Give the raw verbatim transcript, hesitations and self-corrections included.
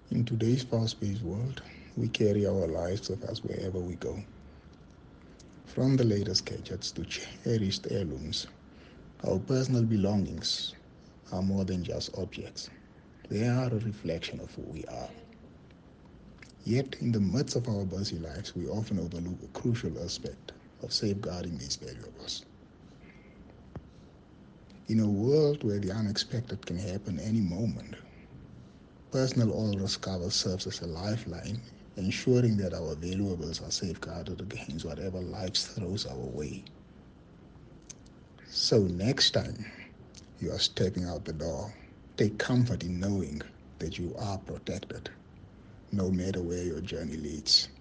In today's fast-paced world, we carry our lives with us wherever we go. From the latest gadgets to cherished heirlooms, our personal belongings are more than just objects. They are a reflection of who we are. Yet, in the midst of our busy lives, we often overlook a crucial aspect of safeguarding these valuables. In a world where the unexpected can happen any moment, personal all risk cover serves as a lifeline, ensuring that our valuables are safeguarded against whatever life throws our way. So, next time you are stepping out the door, take comfort in knowing that you are protected, no matter where your journey leads.